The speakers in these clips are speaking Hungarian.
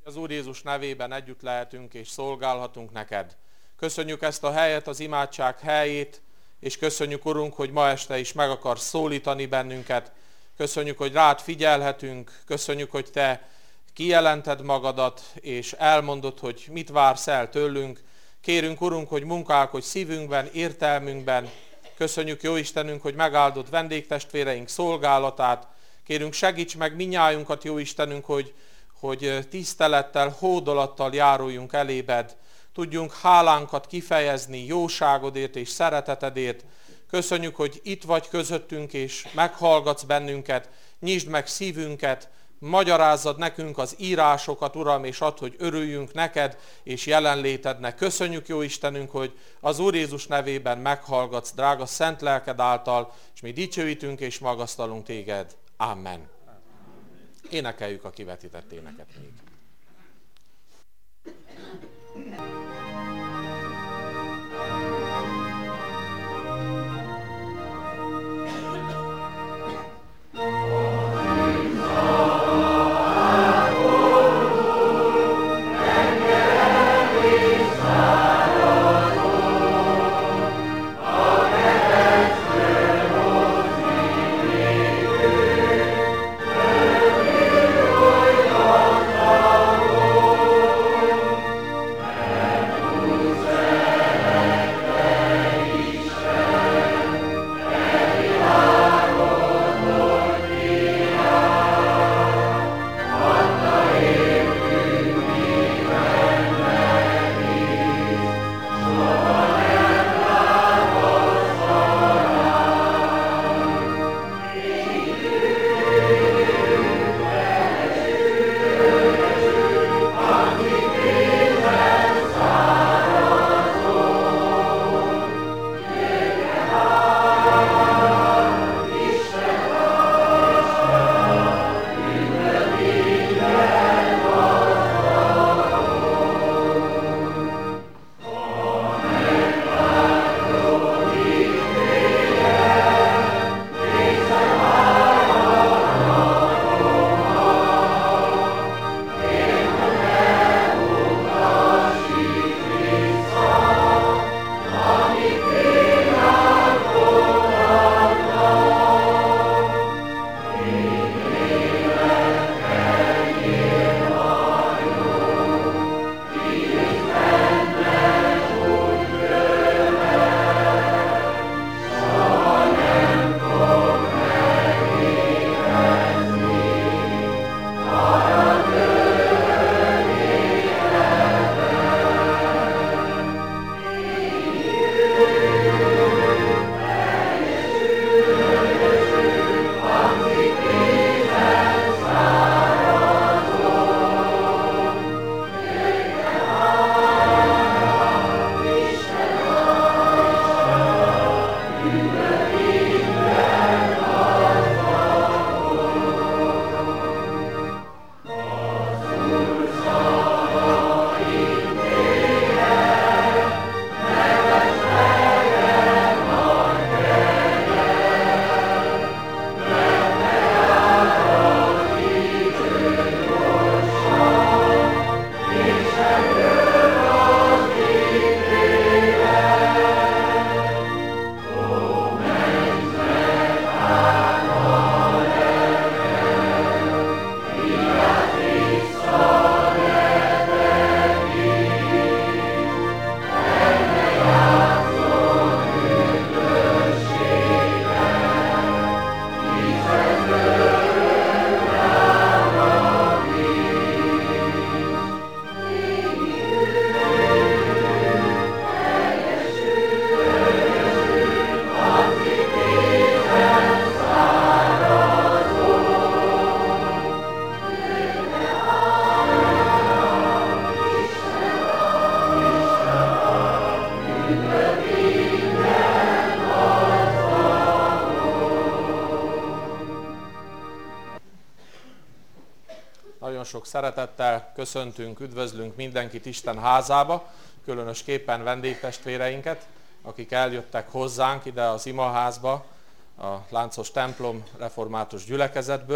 Az Úr Jézus nevében együtt lehetünk és szolgálhatunk neked. Köszönjük ezt a helyet, az imádság helyét, és köszönjük, Urunk, hogy ma este is meg akarsz szólítani bennünket. Köszönjük, hogy rád figyelhetünk, köszönjük, hogy te kijelented magadat, és elmondod, hogy mit vársz el tőlünk. Kérünk, Urunk, hogy munkálkodj szívünkben, értelmünkben. Köszönjük, jó Istenünk, hogy megáldott vendégtestvéreink szolgálatát. Kérünk, segíts meg minnyájunkat, jó Istenünk, hogy tisztelettel, hódolattal járuljunk elébed, tudjunk hálánkat kifejezni jóságodért és szeretetedért. Köszönjük, hogy itt vagy közöttünk, és meghallgatsz bennünket, nyisd meg szívünket, magyarázzad nekünk az írásokat, Uram, és add, hogy örüljünk neked és jelenlétednek. Köszönjük, jó Istenünk, hogy az Úr Jézus nevében meghallgatsz, drága szent lelked által, és mi dicsőítünk és magasztalunk téged. Amen. Énekeljük a kivetített éneket még. Sok szeretettel köszöntünk, üdvözlünk mindenkit Isten házába, különösképpen vendégtestvéreinket, akik eljöttek hozzánk ide az imaházba, a Láncos templom református gyülekezetből.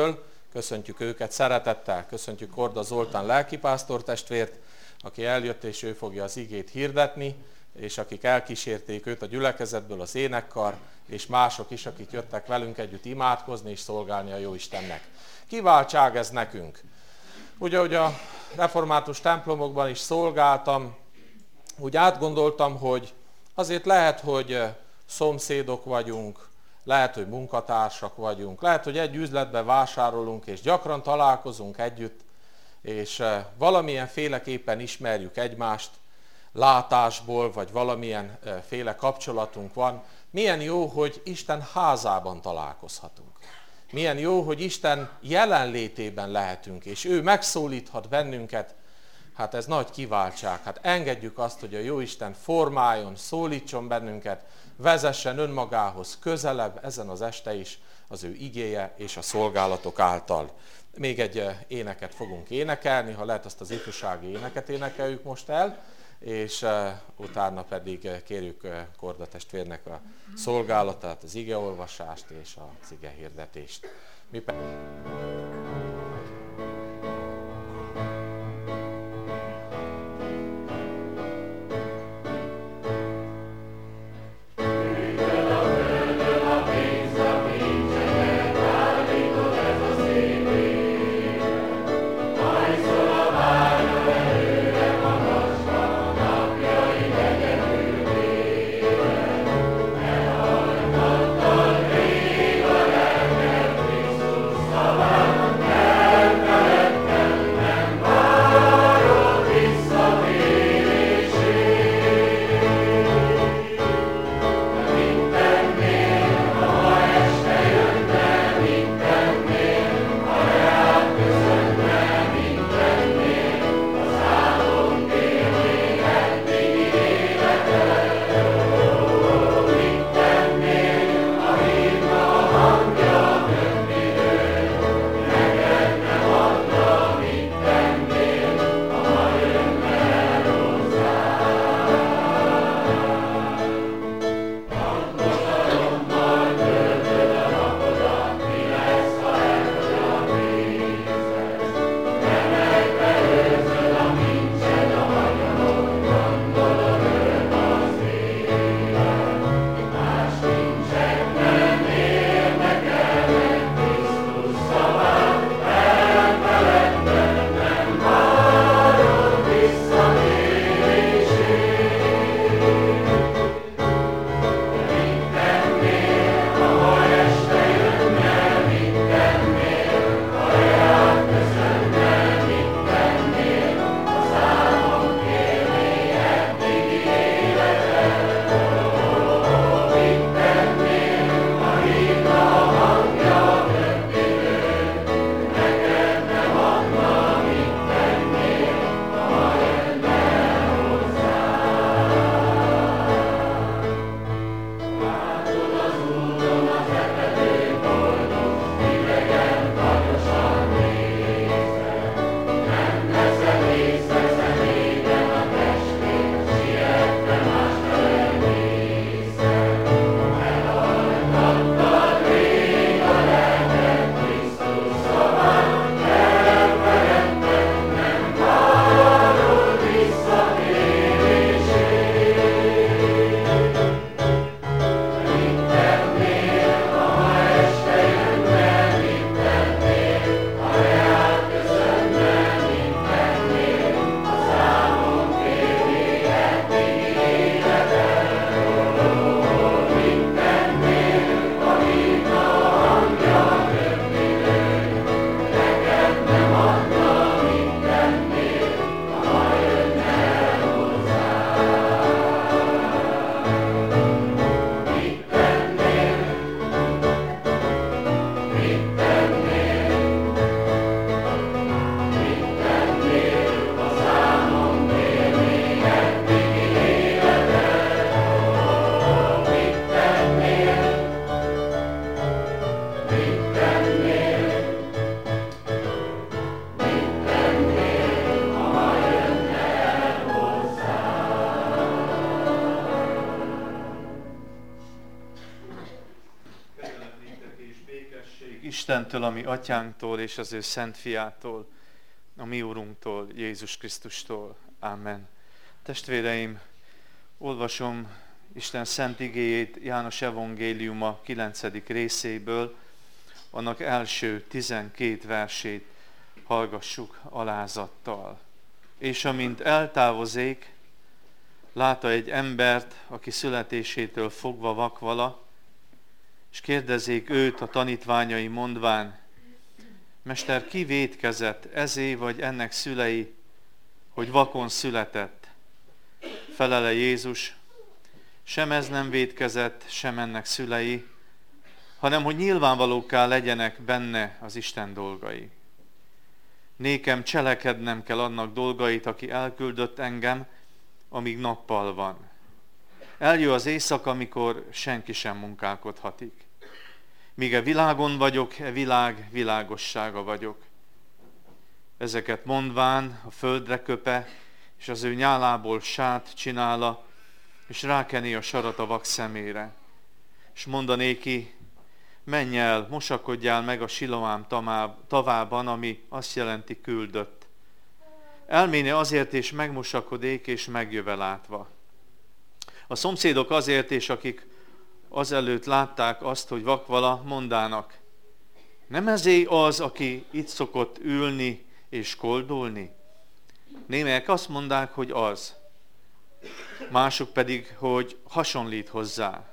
Köszöntjük őket szeretettel, köszöntjük Korda Zoltán lelkipásztor testvért, aki eljött és ő fogja az igét hirdetni, és akik elkísérték őt a gyülekezetből az énekkar, és mások is, akik jöttek velünk együtt imádkozni és szolgálni a Jóistennek. Kiváltság ez nekünk. Ugye, hogy a református templomokban is szolgáltam, úgy átgondoltam, hogy azért lehet, hogy szomszédok vagyunk, lehet, hogy munkatársak vagyunk, lehet, hogy egy üzletben vásárolunk, és gyakran találkozunk együtt, és valamilyen féleképpen ismerjük egymást, látásból, vagy valamilyen féle kapcsolatunk van. Milyen jó, hogy Isten házában találkozhatunk. Milyen jó, hogy Isten jelenlétében lehetünk, és ő megszólíthat bennünket. Hát ez nagy kiváltság. Hát engedjük azt, hogy a Jóisten formáljon, szólítson bennünket, vezessen önmagához közelebb ezen az este is az ő igéje és a szolgálatok által. Még egy éneket fogunk énekelni, ha lehet, azt az ifjúsági éneket énekeljük most el, és utána pedig kérjük Korda testvérnek a szolgálatát, az igeolvasást és az igehirdetést. Mi pedig... Amen. Istentől, a mi atyánktól és az ő szent fiától, a mi úrunktól, Jézus Krisztustól. Amen. Testvéreim, olvasom Isten szent igéjét János evangéliuma 9. részéből, annak első 12 versét hallgassuk alázattal. És amint eltávozék, látta egy embert, aki születésétől fogva vak vala, és kérdezzék őt a tanítványai mondván: Mester, ki vétkezett, ezé vagy ennek szülei, hogy vakon született? Felele Jézus: sem ez nem vétkezett, sem ennek szülei, hanem hogy nyilvánvalókká legyenek benne az Isten dolgai. Nékem cselekednem kell annak dolgait, aki elküldött engem, amíg nappal van. Eljön az éjszaka, amikor senki sem munkálkodhatik. Míg e világon vagyok, e világ világossága vagyok. Ezeket mondván a földre köpe, és az ő nyálából sát csinála, és rákeni a sarat a vak szemére. És mondanéki: menj el, mosakodjál meg a Siloám tavában, ami azt jelenti küldött. Elméne azért, és megmosakodék, és megjöve látva. A szomszédok azért, és akik azelőtt látták azt, hogy vakvala, mondának: nem ezé az, aki itt szokott ülni és koldulni? Némelyek azt mondták, hogy az, mások pedig, hogy hasonlít hozzá.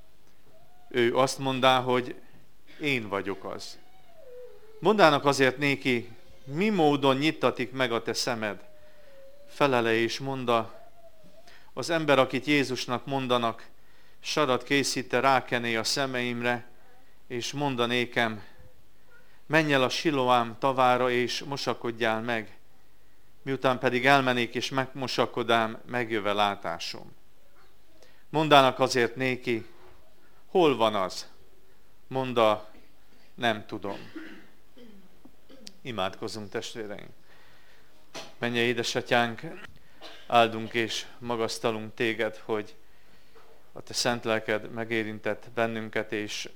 Ő azt mondá, hogy én vagyok az. Mondának azért néki: mi módon nyittatik meg a te szemed? Felele és monda: az ember, akit Jézusnak mondanak, sarat készíte rákené a szemeimre, és mondanékem: menj el a Siloám tavára, és mosakodjál meg. Miután pedig elmenék, és megmosakodám, megjöve látásom. Mondának azért néki: hol van az? Monda: nem tudom. Imádkozzunk, testvéreim. Mennyei édesatyánk, áldunk és magasztalunk téged, hogy a te szent lelked megérintett bennünket, és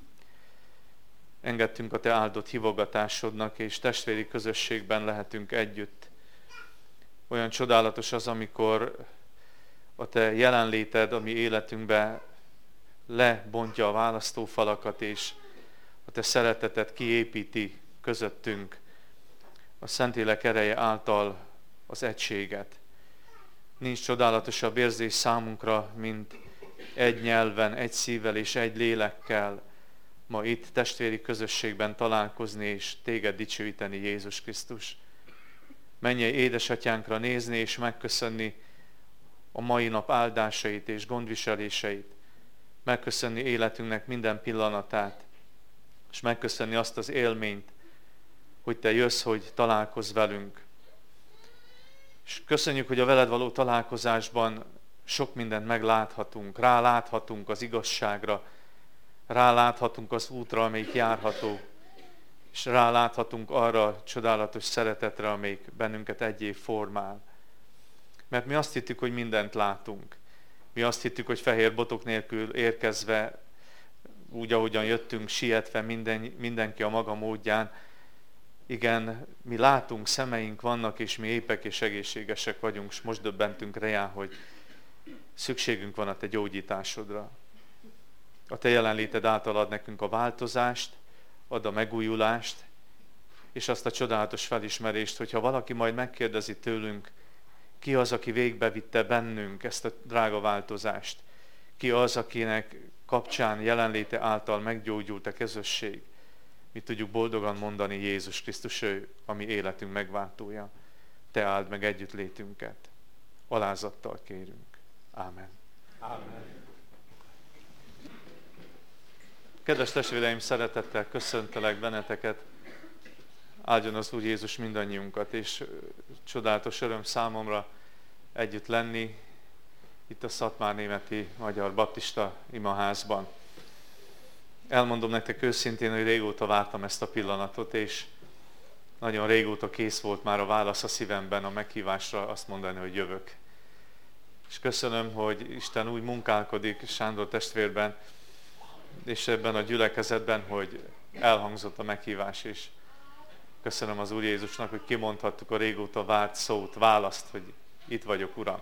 engedtünk a te áldott hívogatásodnak, és testvéri közösségben lehetünk együtt. Olyan csodálatos az, amikor a te jelenléted a mi életünkbe lebontja a választófalakat, és a te szereteted kiépíti közöttünk a Szentlélek ereje által az egységet. Nincs csodálatosabb érzés számunkra, mint egy nyelven, egy szívvel és egy lélekkel ma itt testvéri közösségben találkozni és téged dicsőíteni, Jézus Krisztus. Mennyei édesatyánkra nézni és megköszönni a mai nap áldásait és gondviseléseit, megköszönni életünknek minden pillanatát, és megköszönni azt az élményt, hogy te jössz, hogy találkozz velünk. És köszönjük, hogy a veled való találkozásban sok mindent megláthatunk, ráláthatunk az igazságra, ráláthatunk az útra, amelyik járható, és ráláthatunk arra a csodálatos szeretetre, amelyik bennünket egyé formál. Mert mi azt hittük, hogy mindent látunk. Mi azt hittük, hogy fehér botok nélkül érkezve, úgy, ahogyan jöttünk, sietve mindenki a maga módján. Igen, mi látunk, szemeink vannak, és mi épek és egészségesek vagyunk, és most döbbentünk rá, hogy szükségünk van a te gyógyításodra. A te jelenléted által ad nekünk a változást, ad a megújulást, és azt a csodálatos felismerést, hogyha valaki majd megkérdezi tőlünk, ki az, aki végbevitte bennünk ezt a drága változást, ki az, akinek kapcsán jelenléte által meggyógyult a közösség, mi tudjuk boldogan mondani: Jézus Krisztus, ő a mi életünk megváltója. Te áld meg együttlétünket. Alázattal kérünk. Ámen. Amen. Kedves testvéreim, szeretettel köszöntelek benneteket. Áldjon az Úr Jézus mindannyiunkat, és csodálatos öröm számomra együtt lenni itt a Szatmárnémeti Magyar Baptista imaházban. Elmondom nektek őszintén, hogy régóta vártam ezt a pillanatot, és nagyon régóta kész volt már a válasz a szívemben a meghívásra azt mondani, hogy jövök. És köszönöm, hogy Isten úgy munkálkodik Sándor testvérben, és ebben a gyülekezetben, hogy elhangzott a meghívás, és köszönöm az Úr Jézusnak, hogy kimondhattuk a régóta várt szót, választ, hogy itt vagyok, Uram.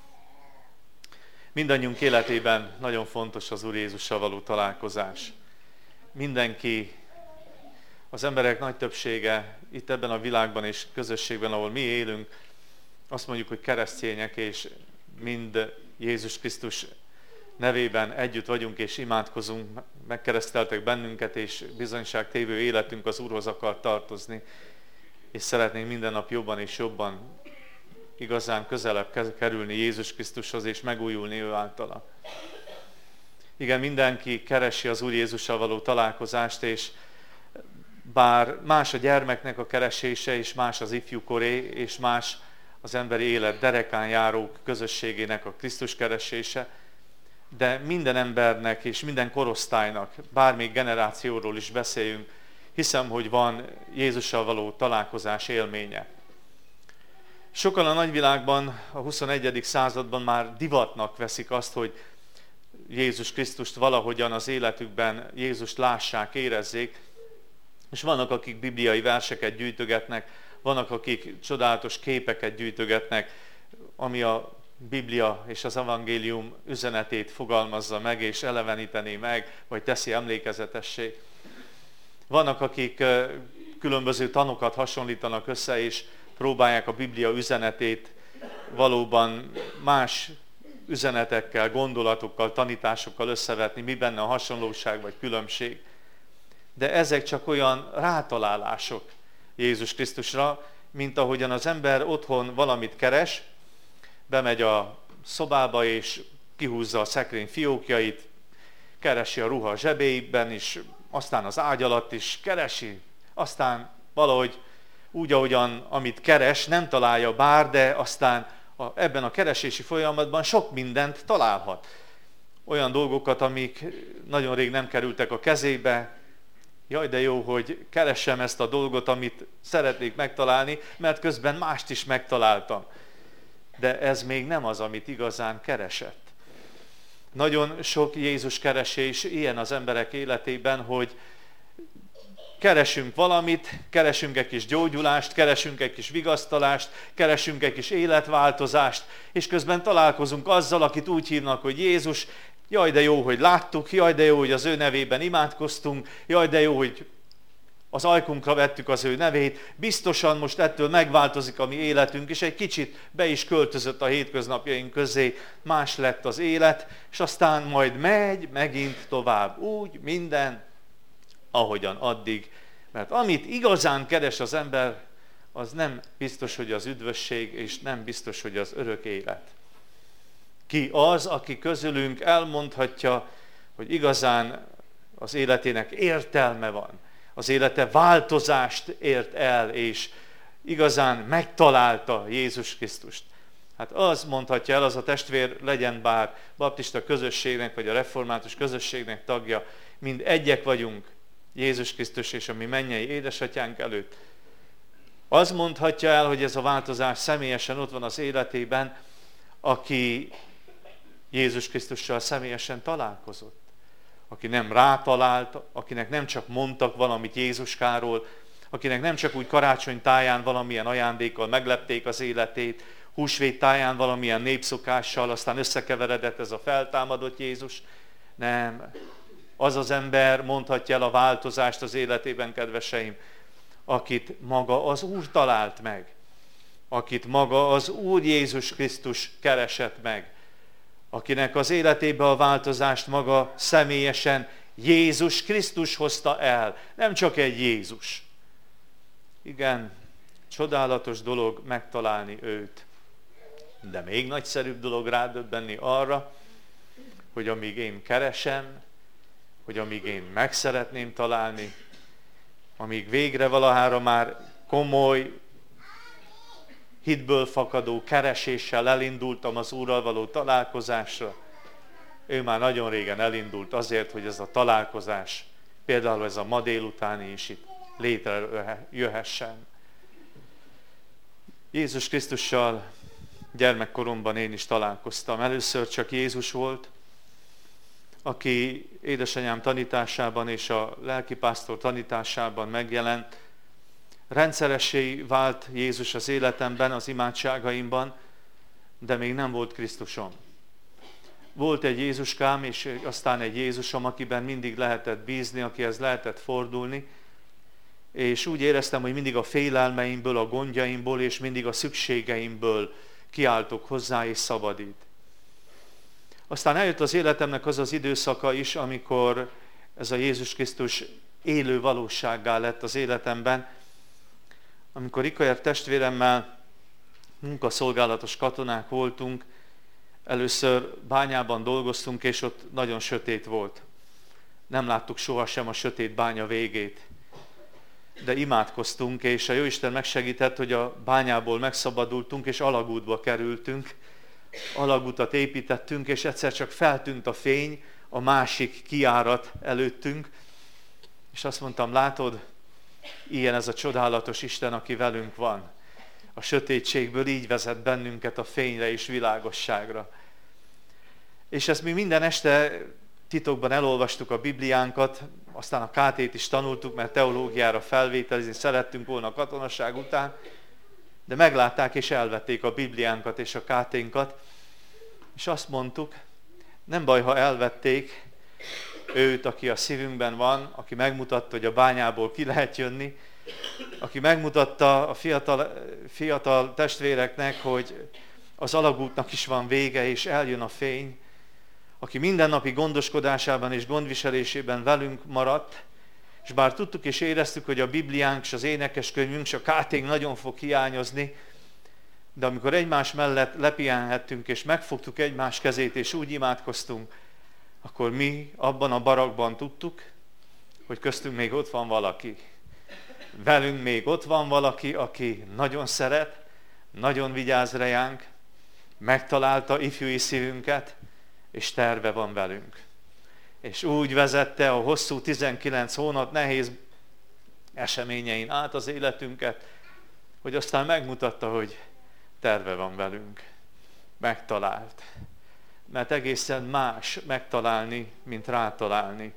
Mindannyiunk életében nagyon fontos az Úr Jézussal való találkozás. Mindenki, az emberek nagy többsége itt ebben a világban és közösségben, ahol mi élünk, azt mondjuk, hogy keresztények, és mind Jézus Krisztus nevében együtt vagyunk és imádkozunk, megkereszteltek bennünket, és bizonyságtévő életünk az Úrhoz akar tartozni, és szeretnénk minden nap jobban és jobban igazán közelebb kerülni Jézus Krisztushoz, és megújulni ő általa. Igen, mindenki keresi az Úr Jézussal való találkozást, és bár más a gyermeknek a keresése, és más az ifjúkoré, és más az emberi élet derekán járók közösségének a Krisztus keresése, de minden embernek és minden korosztálynak, bármelyik generációról is beszéljünk, hiszem, hogy van Jézussal való találkozás élménye. Sokan a nagyvilágban, a 21. században már divatnak veszik azt, hogy Jézus Krisztust valahogyan az életükben Jézust lássák, érezzék, és vannak, akik bibliai verseket gyűjtögetnek, vannak, akik csodálatos képeket gyűjtögetnek, ami a Biblia és az evangélium üzenetét fogalmazza meg, és eleveníteni meg, vagy teszi emlékezetessé. Vannak, akik különböző tanokat hasonlítanak össze, és próbálják a Biblia üzenetét valóban más üzenetekkel, gondolatokkal, tanításokkal összevetni, mi benne a hasonlóság vagy különbség. De ezek csak olyan rátalálások Jézus Krisztusra, mint ahogyan az ember otthon valamit keres, bemegy a szobába és kihúzza a szekrény fiókjait, keresi a ruha a zsebéiben is, aztán az ágy alatt is keresi, aztán valahogy úgy, ahogyan amit keres, nem találja bár, de aztán ebben a keresési folyamatban sok mindent találhat. Olyan dolgokat, amik nagyon rég nem kerültek a kezébe. Jaj, de jó, hogy keressem ezt a dolgot, amit szeretnék megtalálni, mert közben mást is megtaláltam. De ez még nem az, amit igazán keresett. Nagyon sok Jézus keresés ilyen az emberek életében, hogy keresünk valamit, keresünk egy kis gyógyulást, keresünk egy kis vigasztalást, keresünk egy kis életváltozást, és közben találkozunk azzal, akit úgy hívnak, hogy Jézus. Jaj, de jó, hogy láttuk, jaj, de jó, hogy az ő nevében imádkoztunk, jaj, de jó, hogy az ajkunkra vettük az ő nevét, biztosan most ettől megváltozik a mi életünk, és egy kicsit be is költözött a hétköznapjaink közé, más lett az élet, és aztán majd megy megint tovább, úgy minden, ahogyan addig. Mert amit igazán keres az ember, az nem biztos, hogy az üdvösség, és nem biztos, hogy az örök élet. Ki az, aki közülünk elmondhatja, hogy igazán az életének értelme van, az élete változást ért el, és igazán megtalálta Jézus Krisztust. Hát az mondhatja el, az a testvér, legyen bár baptista közösségnek, vagy a református közösségnek tagja, mind egyek vagyunk Jézus Krisztus és a mi mennyei édesatyánk előtt. Az mondhatja el, hogy ez a változás személyesen ott van az életében, aki Jézus Krisztussal személyesen találkozott. Aki nem rátalált, akinek nem csak mondtak valamit Jézuskáról, akinek nem csak úgy karácsony táján valamilyen ajándékkal meglepték az életét, húsvét táján valamilyen népszokással, aztán összekeveredett ez a feltámadott Jézus. Nem. Az az ember mondhatja el a változást az életében, kedveseim, akit maga az Úr talált meg, akit maga az Úr Jézus Krisztus keresett meg, akinek az életébe a változást maga személyesen Jézus Krisztus hozta el, nem csak egy Jézus. Igen, csodálatos dolog megtalálni őt, de még nagyszerűbb dolog rádöbbenni arra, hogy amíg én keresem, hogy amíg én meg szeretném találni, amíg végre valahára már komoly, hitből fakadó kereséssel elindultam az Úrral való találkozásra, ő már nagyon régen elindult azért, hogy ez a találkozás, például ez a ma délutáni is itt létrejöhessen. Jézus Krisztussal gyermekkoromban én is találkoztam. Először csak Jézus volt, aki édesanyám tanításában és a lelkipásztor tanításában megjelent. Rendszeressé vált Jézus az életemben, az imádságaimban, de még nem volt Krisztusom. Volt egy Jézuskám, és aztán egy Jézusom, akiben mindig lehetett bízni, akihez lehetett fordulni, és úgy éreztem, hogy mindig a félelmeimből, a gondjaimból, és mindig a szükségeimből kiáltok hozzá, és szabadít. Aztán eljött az életemnek az az időszaka is, amikor ez a Jézus Krisztus élő valósággá lett az életemben, amikor Ikajer testvéremmel munkaszolgálatos katonák voltunk, először bányában dolgoztunk, és ott nagyon sötét volt. Nem láttuk sohasem a sötét bánya végét. De imádkoztunk, és a Jóisten megsegített, hogy a bányából megszabadultunk, és alagútba kerültünk. Alagútat építettünk, és egyszer csak feltűnt a fény, a másik kijárat előttünk, és azt mondtam, látod, ilyen ez a csodálatos Isten, aki velünk van. A sötétségből így vezet bennünket a fényre és világosságra. És ezt mi minden este titokban elolvastuk a Bibliánkat, aztán a KT-t is tanultuk, mert teológiára felvételizni szerettünk volna a katonaság után, de meglátták és elvették a Bibliánkat és a KT-nkat, és azt mondtuk, nem baj, ha elvették őt, aki a szívünkben van, aki megmutatta, hogy a bányából ki lehet jönni, aki megmutatta a fiatal testvéreknek, hogy az alagútnak is van vége, és eljön a fény, aki mindennapi gondoskodásában és gondviselésében velünk maradt, és bár tudtuk és éreztük, hogy a Bibliánk és az énekeskönyvünk és a KT-nk nagyon fog hiányozni, de amikor egymás mellett lepihenhettünk, és megfogtuk egymás kezét, és úgy imádkoztunk, akkor mi abban a barakban tudtuk, hogy köztünk még ott van valaki. Velünk még ott van valaki, aki nagyon szeret, nagyon vigyáz ránk, megtalálta ifjúi szívünket, és terve van velünk. És úgy vezette a hosszú 19 hónap nehéz eseményein át az életünket, hogy aztán megmutatta, hogy terve van velünk. Megtalált. Mert egészen más megtalálni, mint rátalálni.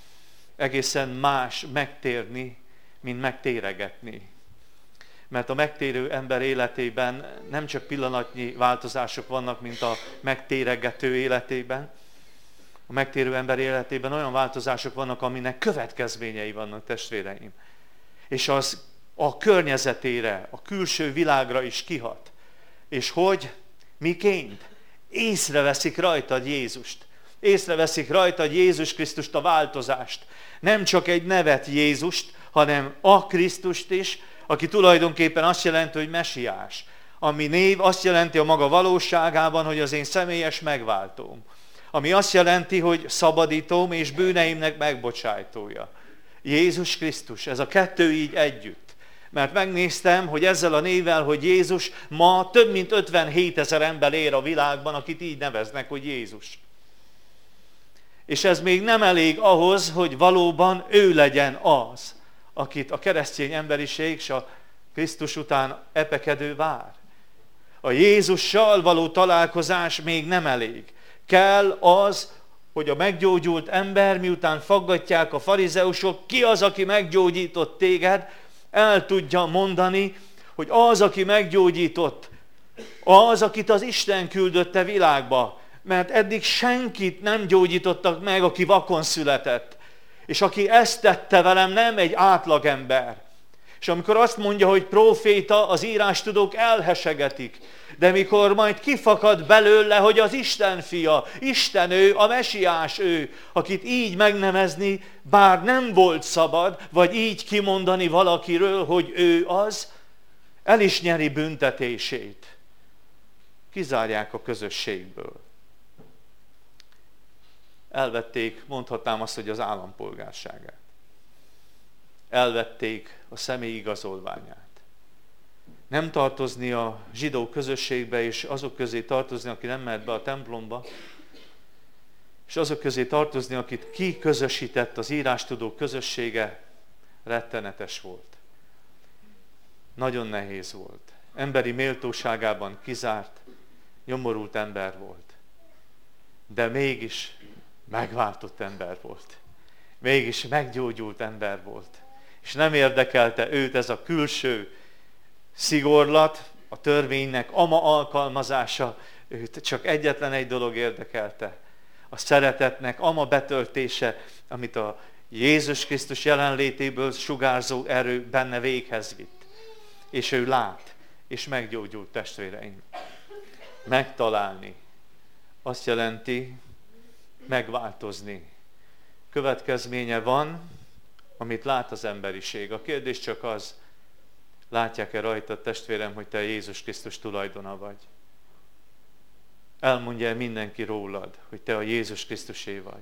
Egészen más megtérni, mint megtéregetni. Mert a megtérő ember életében nem csak pillanatnyi változások vannak, mint a megtéregető életében. A megtérő ember életében olyan változások vannak, aminek következményei vannak, testvéreim. És az a környezetére, a külső világra is kihat. És hogy? Miként? Észreveszik rajtad Jézust. Észreveszik rajtad Jézus Krisztust, a változást. Nem csak egy nevet Jézust, hanem a Krisztust is, aki tulajdonképpen azt jelenti, hogy mesiás. Ami név azt jelenti a maga valóságában, hogy az én személyes megváltóm. Ami azt jelenti, hogy szabadítóm és bűneimnek megbocsájtója. Jézus Krisztus, ez a kettő így együtt. Mert megnéztem, hogy ezzel a névvel, hogy Jézus, ma több mint 57 000 ember él a világban, akit így neveznek, hogy Jézus. És ez még nem elég ahhoz, hogy valóban ő legyen az, akit a keresztény emberiség és a Krisztus után epekedő vár. A Jézussal való találkozás még nem elég. Kell az, hogy a meggyógyult ember, miután faggatják a farizeusok, ki az, aki meggyógyított téged, el tudja mondani, hogy az, aki meggyógyított, az, akit az Isten küldötte világba, mert eddig senkit nem gyógyítottak meg, aki vakon született. És aki ezt tette velem, nem egy átlagember. És amikor azt mondja, hogy próféta, az írástudók elhesegetik. De mikor majd kifakad belőle, hogy az Isten fia, Isten ő, a mesiás ő, akit így megnevezni, bár nem volt szabad, vagy így kimondani valakiről, hogy ő az, el is nyeri büntetését. Kizárják a közösségből. Elvették, mondhatnám azt, hogy az állampolgárságát. Elvették a személyi igazolványát. Nem tartozni a zsidó közösségbe, és azok közé tartozni, aki nem mehet be a templomba, és azok közé tartozni, akit kiközösített az írástudók közössége, rettenetes volt. Nagyon nehéz volt. Emberi méltóságában kizárt, nyomorult ember volt. De mégis megváltott ember volt. Mégis meggyógyult ember volt. És nem érdekelte őt ez a külső szigorlat, a törvénynek ama alkalmazása, őt csak egyetlen egy dolog érdekelte. A szeretetnek ama betöltése, amit a Jézus Krisztus jelenlétéből sugárzó erő benne véghez vitt. És ő lát, és meggyógyult, testvéreim. Megtalálni azt jelenti megváltozni. Következménye van, amit lát az emberiség. A kérdés csak az, látják-e rajtad, testvérem, hogy te Jézus Krisztus tulajdona vagy? Elmondja mindenki rólad, hogy te a Jézus Krisztusé vagy?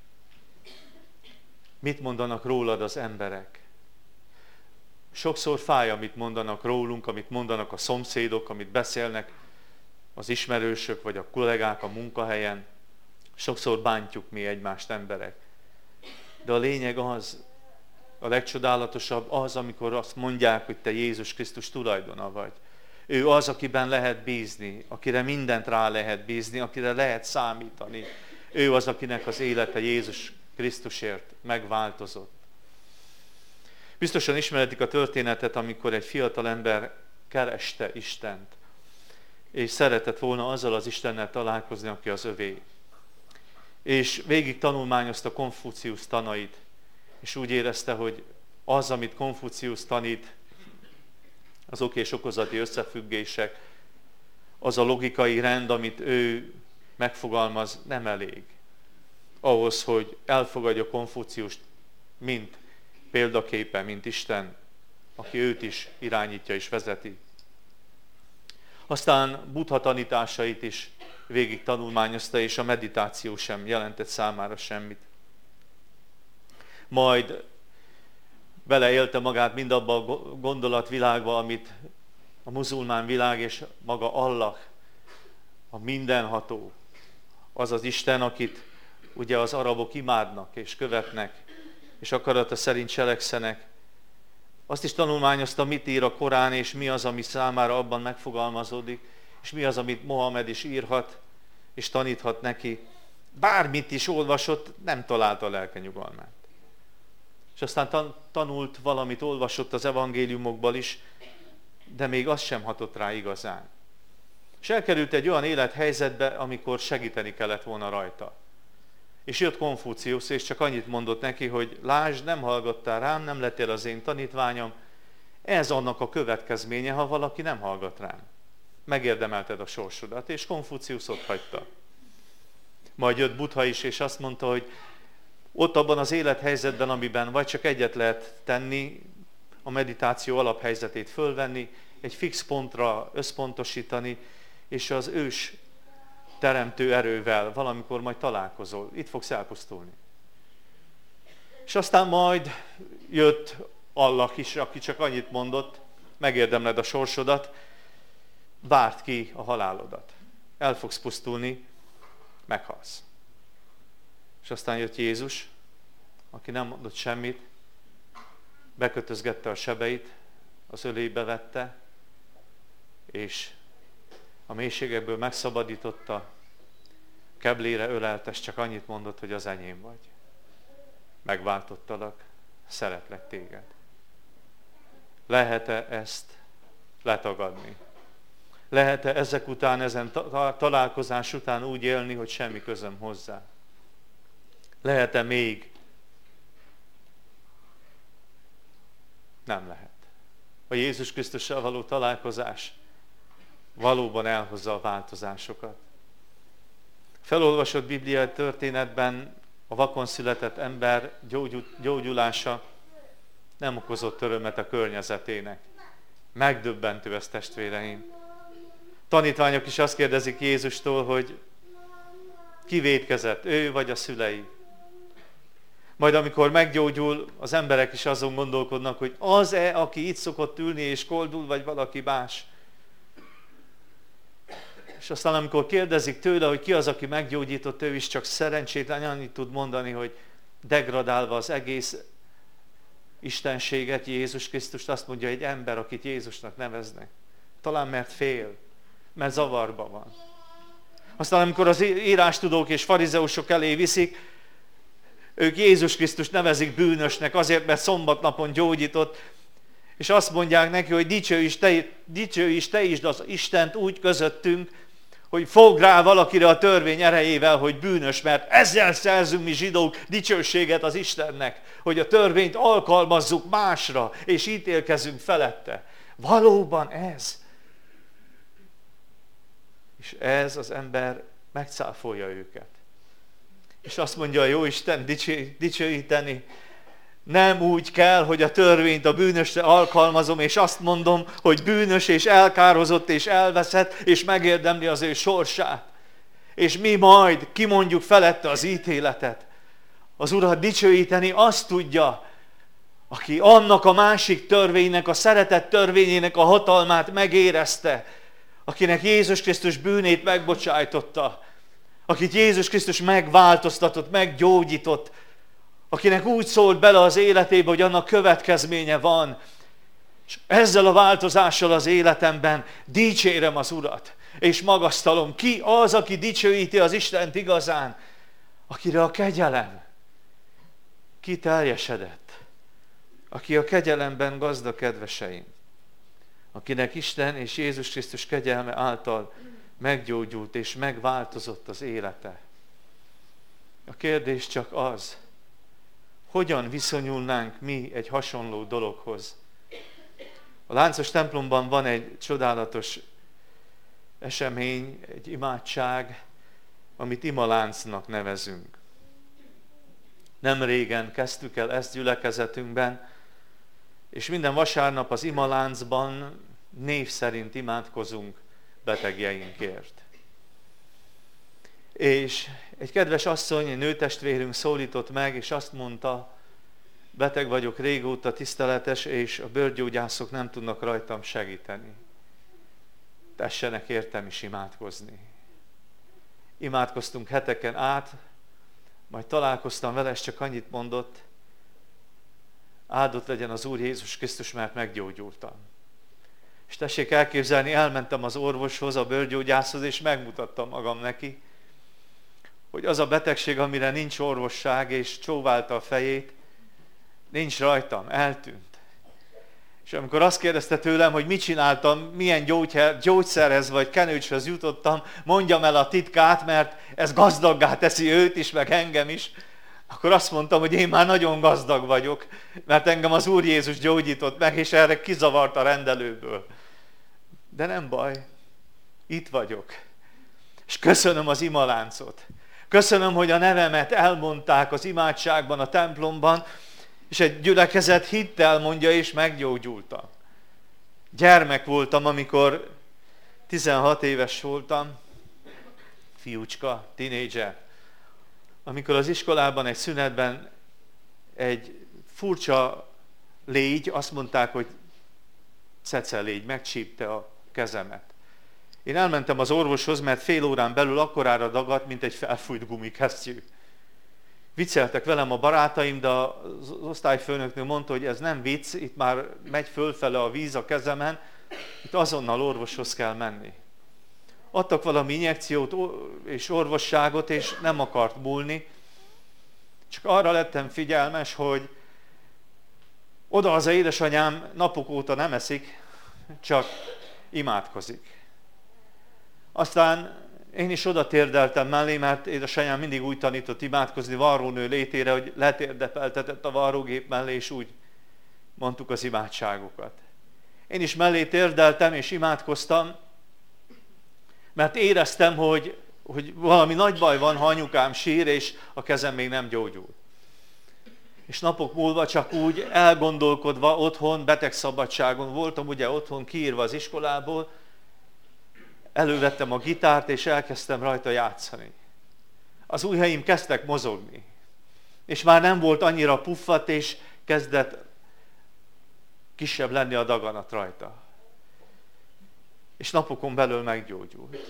Mit mondanak rólad az emberek? Sokszor fáj, amit mondanak rólunk, amit mondanak a szomszédok, amit beszélnek az ismerősök, vagy a kollégák a munkahelyen. Sokszor bántjuk mi egymást, emberek. De a lényeg az, a legcsodálatosabb az, amikor azt mondják, hogy te Jézus Krisztus tulajdona vagy. Ő az, akiben lehet bízni, akire mindent rá lehet bízni, akire lehet számítani. Ő az, akinek az élete Jézus Krisztusért megváltozott. Biztosan ismeretik a történetet, amikor egy fiatal ember kereste Istent, és szeretett volna azzal az Istennel találkozni, aki az övé. És végig tanulmányozta Konfuciusz tanait, és úgy érezte, hogy az, amit Konfuciusz tanít, az ok és okozati összefüggések, az a logikai rend, amit ő megfogalmaz, nem elég ahhoz, hogy elfogadja Konfuciust, mint példaképe, mint Isten, aki őt is irányítja és vezeti. Aztán Buddha tanításait is végig tanulmányozta, és a meditáció sem jelentett számára semmit. Majd beleélte magát mindabba a gondolatvilágba, amit a muzulmán világ és maga Allah, a mindenható, az az Isten, akit ugye az arabok imádnak és követnek, és akarata szerint cselekszenek. Azt is tanulmányozta, mit ír a Korán, és mi az, ami számára abban megfogalmazódik, és mi az, amit Mohamed is írhat, és taníthat neki. Bármit is olvasott, nem találta a lelke nyugalmát. És aztán tanult valamit, olvasott az evangéliumokból is, de még az sem hatott rá igazán. És elkerült egy olyan élethelyzetbe, amikor segíteni kellett volna rajta. És jött Konfuciusz, és csak annyit mondott neki, hogy lásd, nem hallgattál rám, nem lettél az én tanítványom. Ez annak a következménye, ha valaki nem hallgat rám. Megérdemelted a sorsodat, és Konfuciusz ott hagyta. Majd jött Buddha is, és azt mondta, hogy ott abban az élethelyzetben, amiben vagy csak egyet lehet tenni, a meditáció alaphelyzetét fölvenni, egy fix pontra összpontosítani, és az ős teremtő erővel valamikor majd találkozol. Itt fogsz elpusztulni. És aztán majd jött Allah is, aki csak annyit mondott, megérdemled a sorsodat, várd ki a halálodat. El fogsz pusztulni, meghalsz. És aztán jött Jézus, aki nem mondott semmit, bekötözgette a sebeit, az ölébe vette, és a mélységekből megszabadította, keblére ölelte, és csak annyit mondott, hogy az enyém vagy. Megváltottalak, szeretlek téged. Lehet-e ezt letagadni? Lehet-e ezek után, ezen találkozás után úgy élni, hogy semmi közöm hozzá? Lehet-e még? Nem lehet. A Jézus Krisztussal való találkozás valóban elhozza a változásokat. Felolvasott bibliai történetben a vakon született ember gyógyulása nem okozott örömet a környezetének. Megdöbbentő ez, testvéreim. Tanítványok is azt kérdezik Jézustól, hogy ki vétkezett, ő vagy a szülei. Majd amikor meggyógyul, az emberek is azon gondolkodnak, hogy az-e, aki itt szokott ülni és koldul, vagy valaki más. És aztán amikor kérdezik tőle, hogy ki az, aki meggyógyított, ő is csak szerencsétlen annyit tud mondani, hogy degradálva az egész istenséget, Jézus Krisztust, azt mondja, egy ember, akit Jézusnak neveznek. Talán mert fél, mert zavarba van. Aztán amikor az írástudók és farizeusok elé viszik, Ők Jézus Krisztust nevezik bűnösnek azért, mert szombatnapon gyógyított, és azt mondják neki, hogy dicsőíts te is az Istent úgy közöttünk, hogy fog rá valakire a törvény erejével, hogy bűnös, mert ezzel szerzünk mi zsidók dicsőséget az Istennek, hogy a törvényt alkalmazzuk másra, és ítélkezünk felette. Valóban ez. És ez az ember megcáfolja őket. És azt mondja a Jóisten dicsőíteni, nem úgy kell, hogy a törvényt a bűnösre alkalmazom, és azt mondom, hogy bűnös és elkározott és elveszett, és megérdemli az ő sorsát. És mi majd kimondjuk felette az ítéletet. Az Urat dicsőíteni azt tudja, aki annak a másik törvénynek, a szeretet törvényének a hatalmát megérezte, akinek Jézus Krisztus bűnét megbocsájtotta, akit Jézus Krisztus megváltoztatott, meggyógyított, akinek úgy szólt bele az életébe, hogy annak következménye van. És ezzel a változással az életemben dicsérem az Urat, és magasztalom. Ki az, aki dicsőíti az Istent igazán? Akire a kegyelem kiteljesedett. Aki a kegyelemben gazdag, kedveseim. Akinek Isten és Jézus Krisztus kegyelme által meggyógyult és megváltozott az élete. A kérdés csak az, hogyan viszonyulnánk mi egy hasonló dologhoz. A láncos templomban van egy csodálatos esemény, egy imádság, amit imaláncnak nevezünk. Nem régen kezdtük el ezt gyülekezetünkben, és minden vasárnap az imaláncban név szerint imádkozunk betegjeinkért. És egy kedves asszony, egy nőtestvérünk szólított meg, és azt mondta, beteg vagyok régóta, tiszteletes, és a bőrgyógyászok nem tudnak rajtam segíteni. Tessenek értem is imádkozni. Imádkoztunk heteken át, majd találkoztam vele, és csak annyit mondott, áldott legyen az Úr Jézus Krisztus, mert meggyógyultam. És tessék elképzelni, elmentem az orvoshoz, a bőrgyógyászhoz, és megmutattam magam neki, hogy az a betegség, amire nincs orvosság, és csóválta a fejét, nincs rajtam, eltűnt. És amikor azt kérdezte tőlem, hogy mit csináltam, milyen gyógyszerhez vagy kenőcshöz jutottam, mondjam el a titkát, mert ez gazdaggá teszi őt is, meg engem is, akkor azt mondtam, hogy én már nagyon gazdag vagyok, mert engem az Úr Jézus gyógyított meg, és erre kizavart a rendelőből. De nem baj, itt vagyok. És köszönöm az imaláncot. Köszönöm, hogy a nevemet elmondták az imádságban, a templomban, és egy gyülekezet hittel mondja, és meggyógyultam. Gyermek voltam, amikor 16 éves voltam, fiúcska, tinédzser. Amikor az iskolában egy szünetben egy furcsa légy, azt mondták, hogy cecelégy, megcsípte a kezemet. Én elmentem az orvoshoz, mert fél órán belül akkorára dagadt, mint egy felfújt gumikesztyű. Vicceltek velem a barátaim, de az osztályfőnöknő mondta, hogy ez nem vicc, itt már megy fölfele a víz a kezemen, itt azonnal orvoshoz kell menni. Adtak valami injekciót és orvosságot, és nem akart múlni. Csak arra lettem figyelmes, hogy oda az édesanyám napok óta nem eszik, csak imádkozik. Aztán én is oda térdeltem mellé, mert édesanyám mindig úgy tanított imádkozni varrónő létére, hogy letérdepeltetett a varrógép mellé, és úgy mondtuk az imádságokat. Én is mellé térdeltem, és imádkoztam, mert éreztem, hogy valami nagy baj van, ha anyukám sír, és a kezem még nem gyógyul. És napok múlva csak úgy elgondolkodva otthon, betegszabadságon voltam, ugye otthon kiírva az iskolából, elővettem a gitárt, és elkezdtem rajta játszani. Az ujjaim kezdtek mozogni. És már nem volt annyira puffat, és kezdett kisebb lenni a daganat rajta. És napokon belül meggyógyult.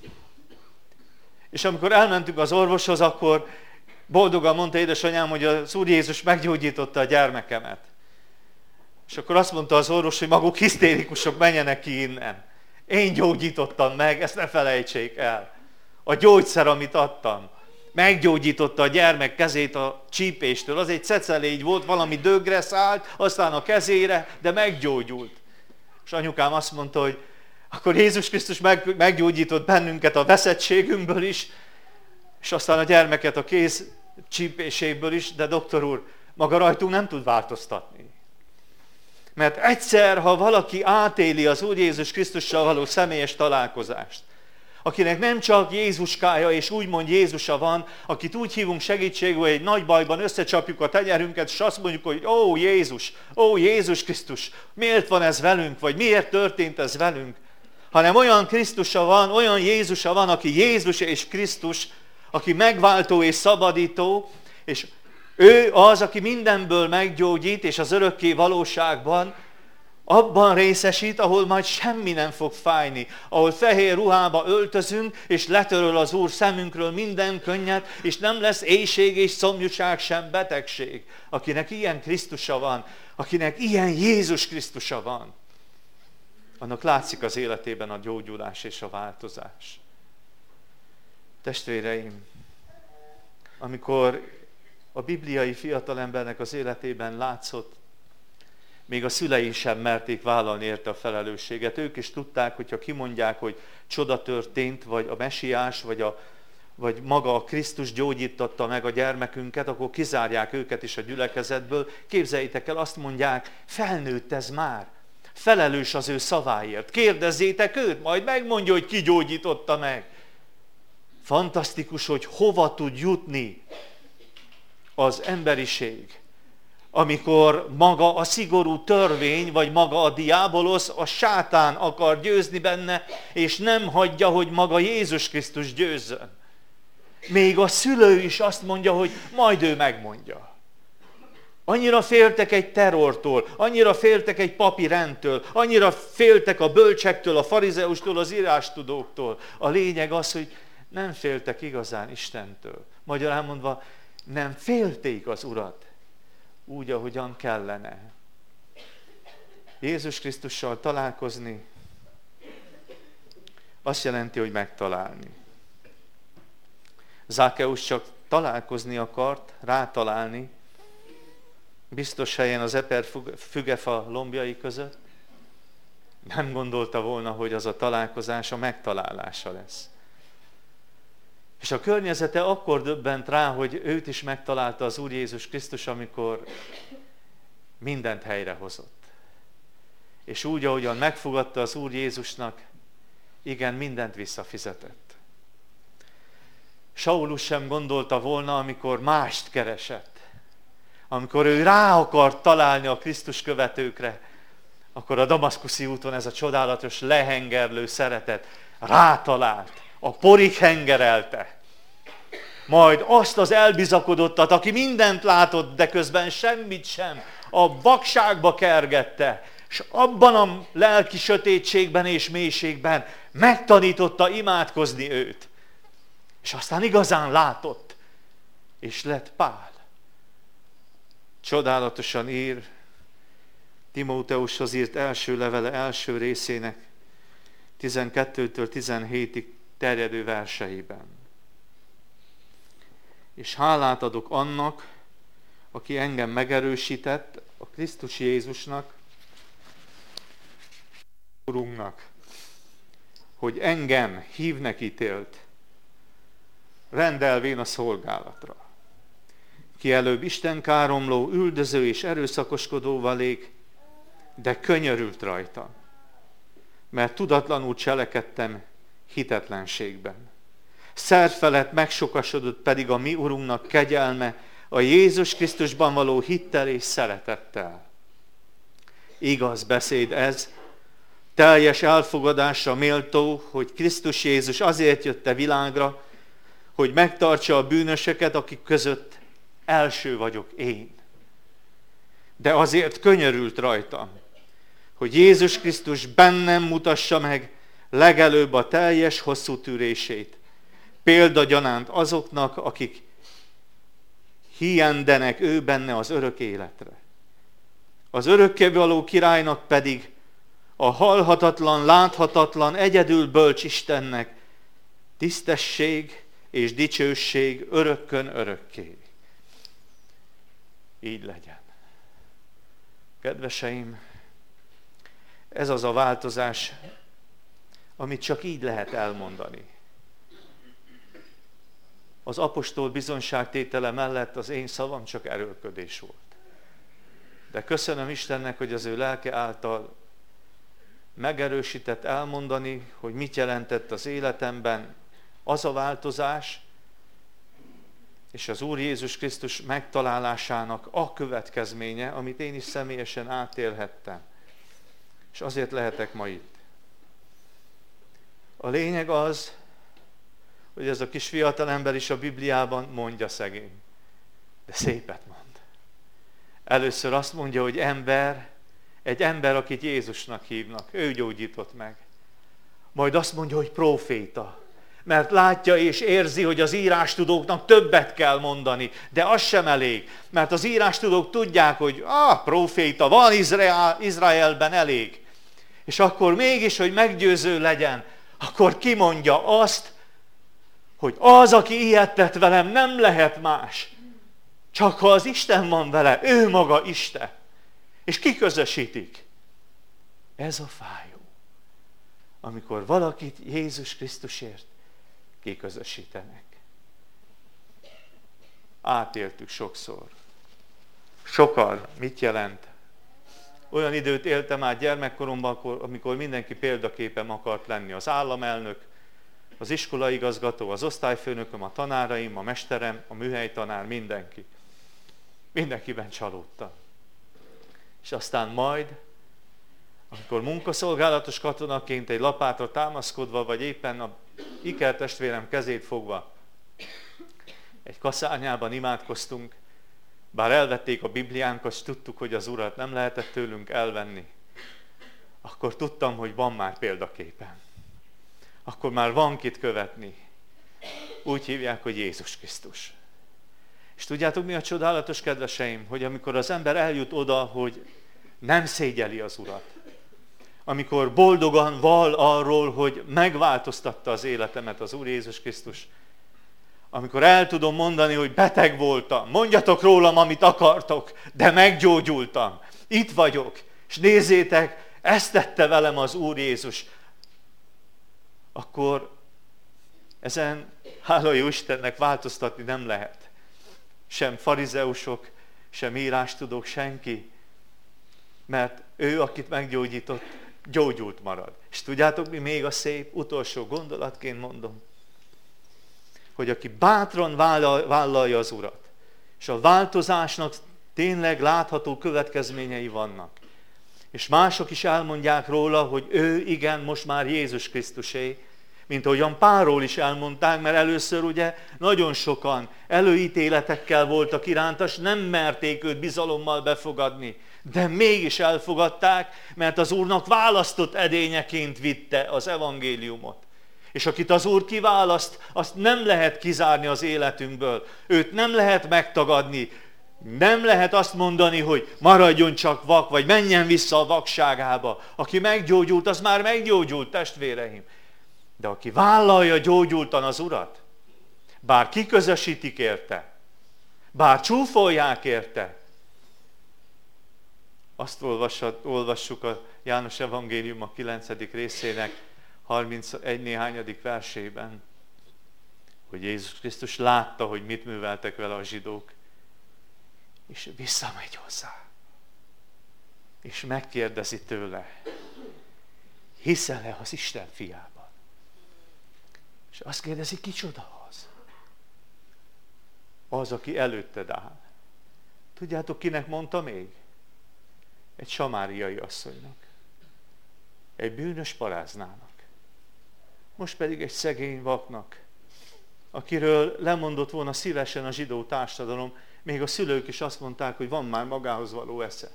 És amikor elmentünk az orvoshoz, akkor boldogan mondta édesanyám, hogy az Úr Jézus meggyógyította a gyermekemet. És akkor azt mondta az orvos, hogy maguk hisztérikusok, menjenek ki innen. Én gyógyítottam meg, ezt ne felejtsék el. A gyógyszer, amit adtam, Meggyógyította a gyermek kezét a csípéstől. Az egy cecelégy volt, valami dögre szállt, aztán a kezére, de meggyógyult. És anyukám azt mondta, hogy akkor Jézus Krisztus meggyógyított bennünket a veszettségünkből is, és aztán a gyermeket a kéz csípéséből is, de doktor úr, maga rajtunk nem tud változtatni. Mert egyszer, ha valaki átéli az Úr Jézus Krisztussal való személyes találkozást, akinek nem csak Jézuskája és úgymond Jézusa van, akit úgy hívunk segítségül, hogy egy nagy bajban összecsapjuk a tenyerünket, és azt mondjuk, hogy ó Jézus Krisztus, miért van ez velünk, vagy miért történt ez velünk, hanem olyan Krisztusa van, olyan Jézusa van, aki Jézus és Krisztus, aki megváltó és szabadító, és ő az, aki mindenből meggyógyít, és az örökké valóságban abban részesít, ahol majd semmi nem fog fájni, ahol fehér ruhába öltözünk, és letöröl az Úr szemünkről minden könnyet, és nem lesz éhség és szomjúság sem betegség. Akinek ilyen Krisztusa van, akinek ilyen Jézus Krisztusa van, annak látszik az életében a gyógyulás és a változás. Testvéreim, amikor a bibliai fiatalembernek az életében látszott, még a szülei sem merték vállalni érte a felelősséget. Ők is tudták, hogyha kimondják, hogy csoda történt, vagy a mesiás, vagy maga a Krisztus gyógyította meg a gyermekünket, akkor kizárják őket is a gyülekezetből. Képzeljétek el, azt mondják, felnőtt ez már, felelős az ő szaváért. Kérdezzétek őt, majd megmondja, hogy ki gyógyította meg. Fantasztikus, hogy hova tud jutni az emberiség, amikor maga a szigorú törvény, vagy maga a diábolosz, a sátán akar győzni benne, és nem hagyja, hogy maga Jézus Krisztus győzzön. Még a szülő is azt mondja, hogy majd ő megmondja. Annyira féltek egy terrortól, annyira féltek egy papi rendtől, annyira féltek a bölcsektől, a farizeustól, az írástudóktól. A lényeg az, hogy nem féltek igazán Istentől. Magyarán mondva, nem félték az Urat úgy, ahogyan kellene. Jézus Krisztussal találkozni azt jelenti, hogy megtalálni. Zákeus csak találkozni akart, rátalálni, biztos helyen az eper fügefa lombjai között. Nem gondolta volna, hogy az a találkozás a megtalálása lesz. És a környezete akkor döbbent rá, hogy őt is megtalálta az Úr Jézus Krisztus, amikor mindent helyrehozott. És úgy, ahogyan megfogadta az Úr Jézusnak, igen, mindent visszafizetett. Saulus sem gondolta volna, amikor mást keresett. Amikor ő rá akart találni a Krisztus követőkre, akkor a damaszkuszi úton ez a csodálatos lehengerlő szeretet rátalált. A porig hengerelte. Majd azt az elbizakodottat, aki mindent látott, de közben semmit sem, a vakságba kergette, és abban a lelki sötétségben és mélységben megtanította imádkozni őt. És aztán igazán látott, és lett Pál. Csodálatosan ír Timóteushoz írt első levele első részének 12-től 17-ig terjedő verseiben. És hálát adok annak, aki engem megerősített, a Krisztus Jézusnak, Urunknak, hogy engem hívnek ítélt, rendelvén a szolgálatra. Ki előbb istenkáromló, üldöző és erőszakoskodó valék, de könyörült rajta, mert tudatlanul cselekedtem hitetlenségben. Szerfelett megsokasodott pedig a mi Urunknak kegyelme a Jézus Krisztusban való hittel és szeretettel. Igaz beszéd ez, teljes elfogadásra méltó, hogy Krisztus Jézus azért jött a világra, hogy megtartsa a bűnösöket, akik között első vagyok én. De azért könyörült rajtam, hogy Jézus Krisztus bennem mutassa meg legelőbb a teljes hosszú tűrését, példagyanánt azoknak, akik hiendenek ő benne az örök életre. Az örökkévaló királynak pedig a halhatatlan, láthatatlan, egyedül bölcs Istennek tisztesség, és dicsőség örökkön örökké. Így legyen. Kedveseim, ez az a változás, amit csak így lehet elmondani. Az apostol bizonyságtétele mellett az én szavam csak erőlködés volt. De köszönöm Istennek, hogy az ő lelke által megerősített elmondani, hogy mit jelentett az életemben az a változás, és az Úr Jézus Krisztus megtalálásának a következménye, amit én is személyesen átélhettem. És azért lehetek ma itt. A lényeg az, hogy ez a kis fiatalember is a Bibliában mondja szegény, de szépet mond. Először azt mondja, hogy egy ember, akit Jézusnak hívnak, ő gyógyított meg. Majd azt mondja, hogy próféta, mert látja és érzi, hogy az írástudóknak többet kell mondani, de az sem elég, mert az írástudók tudják, hogy próféta, van Izraelben elég. És akkor mégis, hogy meggyőző legyen, akkor kimondja azt, hogy az, aki ilyet tett velem, nem lehet más. Csak ha az Isten van vele, ő maga Isten. És kiközösítik. Ez a fájó. Amikor valakit Jézus Krisztusért kiközösítenek. Átéltük sokszor. Sokan mit jelent? Olyan időt éltem át gyermekkoromban, amikor mindenki példaképem akart lenni. Az államelnök, az iskolaigazgató, az osztályfőnököm, a tanáraim, a mesterem, a műhelytanár, mindenki. Mindenkiben csalódtam. És aztán majd, amikor munkaszolgálatos katonaként egy lapátra támaszkodva, vagy éppen a ikertestvérem kezét fogva egy kaszárnyában imádkoztunk, bár elvették a Bibliánkat, és tudtuk, hogy az Urat nem lehetett tőlünk elvenni, akkor tudtam, hogy van már példaképen. Akkor már van kit követni. Úgy hívják, hogy Jézus Krisztus. És tudjátok, mi a csodálatos, kedveseim? Hogy amikor az ember eljut oda, hogy nem szégyeli az Urat, amikor boldogan val arról, hogy megváltoztatta az életemet az Úr Jézus Krisztus, amikor el tudom mondani, hogy beteg voltam, mondjatok rólam, amit akartok, de meggyógyultam, itt vagyok, és nézzétek, ezt tette velem az Úr Jézus, akkor ezen, hála jó Istennek, változtatni nem lehet. Sem farizeusok, sem írástudók, senki, mert ő, akit meggyógyított, gyógyult marad. És tudjátok, mi még a szép? Utolsó gondolatként mondom, hogy aki bátran vállalja az Urat, és a változásnak tényleg látható következményei vannak, és mások is elmondják róla, hogy ő igen, most már Jézus Krisztusé, mint ahogyan Pálról is elmondták, mert először ugye nagyon sokan előítéletekkel voltak iránta, és nem merték őt bizalommal befogadni, de mégis elfogadták, mert az Úrnak választott edényeként vitte az evangéliumot. És akit az Úr kiválaszt, azt nem lehet kizárni az életünkből. Őt nem lehet megtagadni. Nem lehet azt mondani, hogy maradjon csak vak, vagy menjen vissza a vakságába. Aki meggyógyult, az már meggyógyult, testvéreim. De aki vállalja gyógyultan az Urat, bár kiközösítik érte, bár csúfolják érte, azt olvassuk a János Evangélium a 9. részének 31 néhányadik versében, hogy Jézus Krisztus látta, hogy mit műveltek vele a zsidók, és visszamegy hozzá. És megkérdezi tőle, hiszel-e az Isten fiában? És azt kérdezi, kicsoda az? Az, aki előtted áll. Tudjátok, kinek mondta még? Egy samáriai asszonynak. Egy bűnös paráznának. Most pedig egy szegény vaknak, akiről lemondott volna szívesen a zsidó társadalom, még a szülők is azt mondták, hogy van már magához való esze.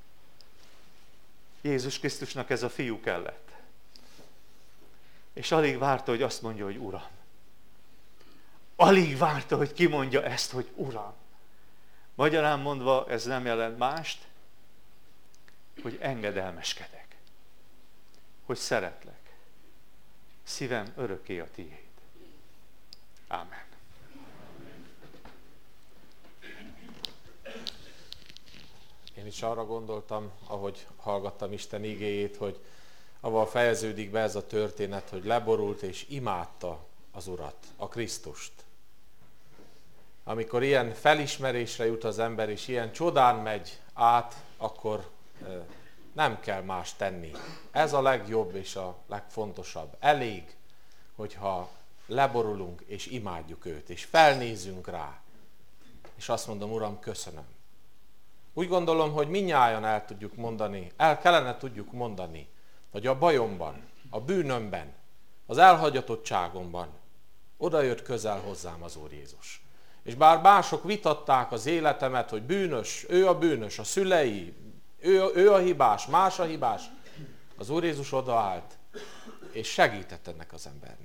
Jézus Krisztusnak ez a fiú kellett. És alig várta, hogy azt mondja, hogy Uram. Alig várta, hogy kimondja ezt, hogy Uram. Magyarán mondva, ez nem jelent mást, hogy engedelmeskedek. Hogy szeretlek. Szívem örökké a tiéd. Ámen. Én is arra gondoltam, ahogy hallgattam Isten igéjét, hogy avval fejeződik be ez a történet, hogy leborult és imádta az Urat, a Krisztust. Amikor ilyen felismerésre jut az ember, és ilyen csodán megy át, akkor nem kell más tenni. Ez a legjobb és a legfontosabb. Elég, hogyha leborulunk és imádjuk őt, és felnézünk rá. És azt mondom, Uram, köszönöm. Úgy gondolom, hogy mindnyájan el kellene tudjuk mondani, hogy a bajomban, a bűnömben, az elhagyatottságomban oda jött közel hozzám az Úr Jézus. És bár mások vitatták az életemet, hogy bűnös, a szülei, ő a hibás, más a hibás, az Úr Jézus odaállt, és segített ennek az embernek.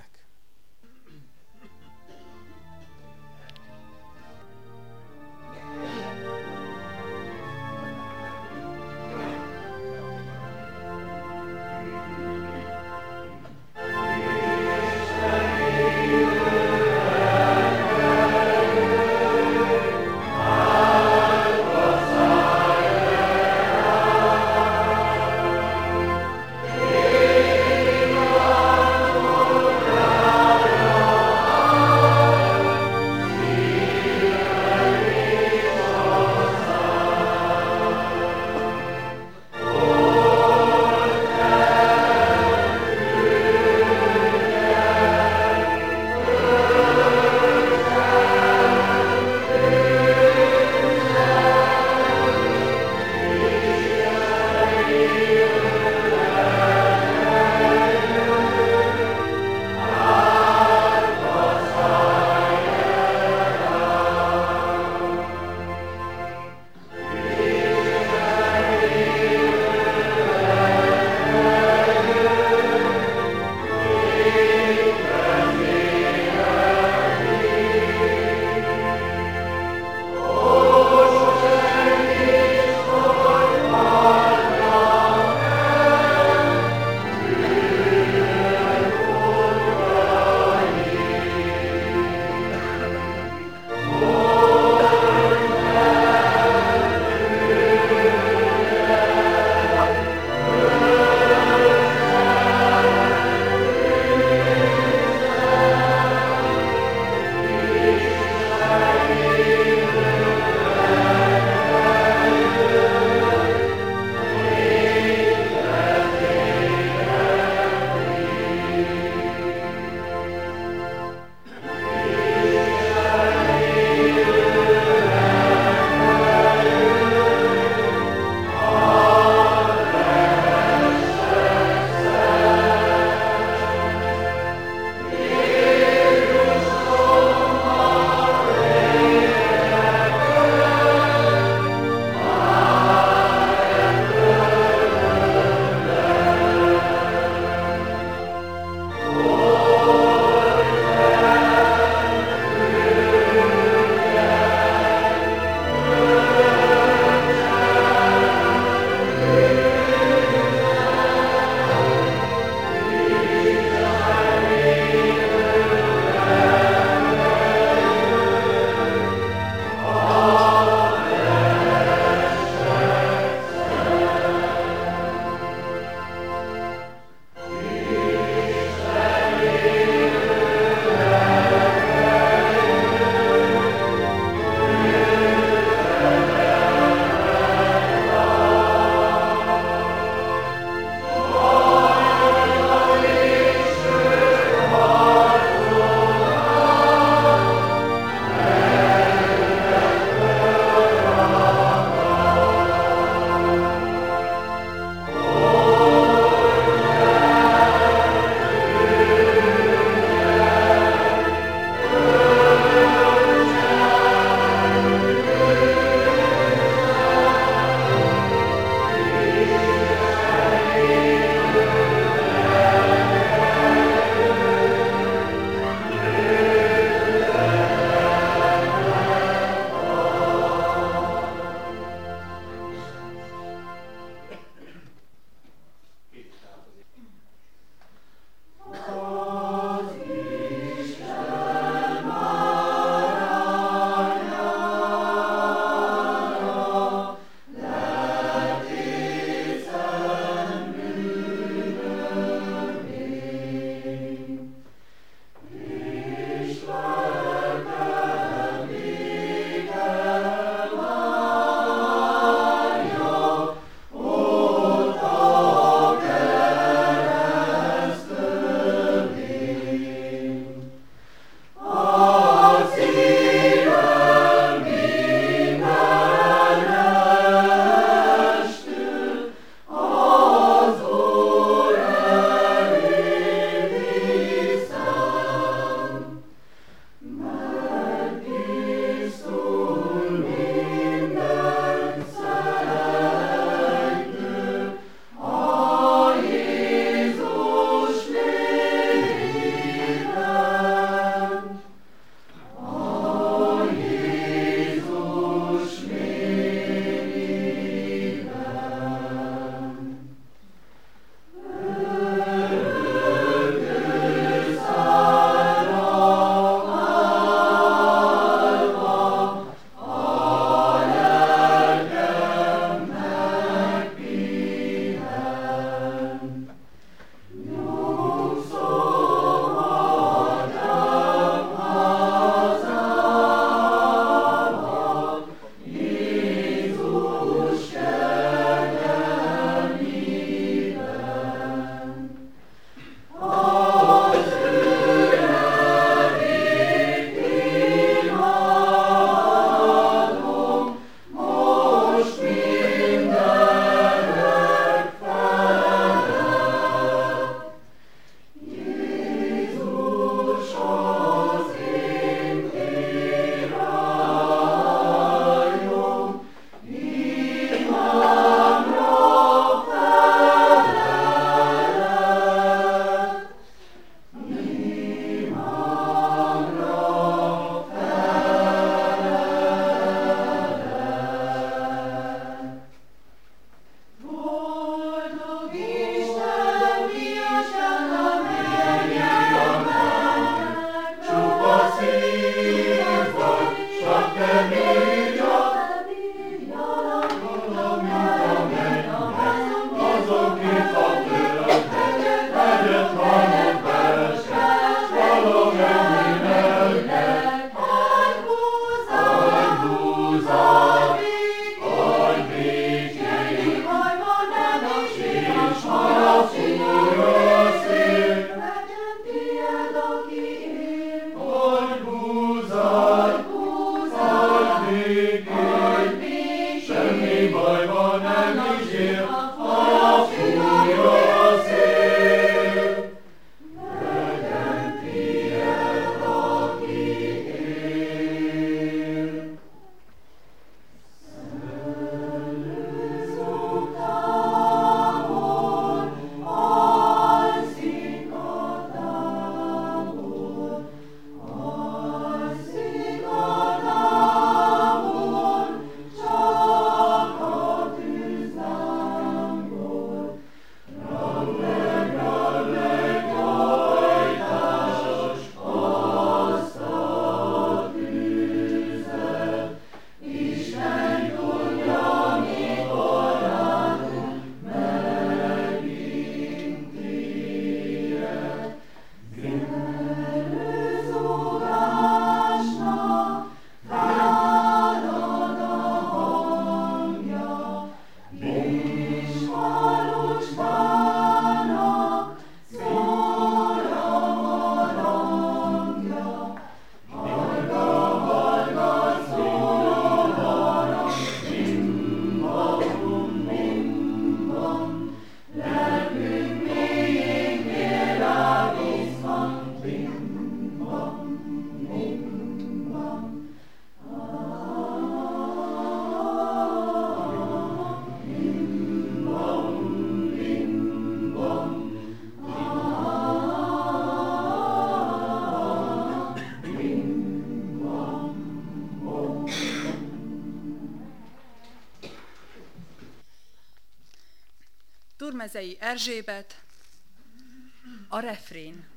Szurmezei Erzsébet, a refrén.